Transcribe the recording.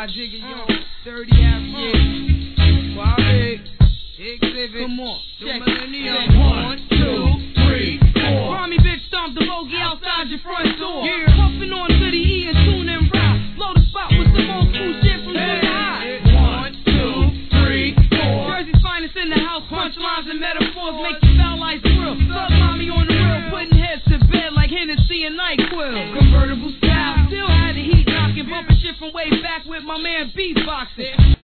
Southside jigger, yo. 30 half years. Suave. Exhibit. Come on. The Check millennium. 1, 2, 3, 4. Army bitch stomp the bogey outside your front door. Yeah. Puffin' on to the E and tune and rock. Blow the spot with some old school shit from Junior High. 1, 2, 3, 4. Jersey's finest in the house. Punchlines and metaphors make you foul like thrill. Thug mommy on the real, putting heads to bed like Hennessy and NyQuil. Convertible style. Still had the heat knocking, bumping shit from way back with my man beatboxing.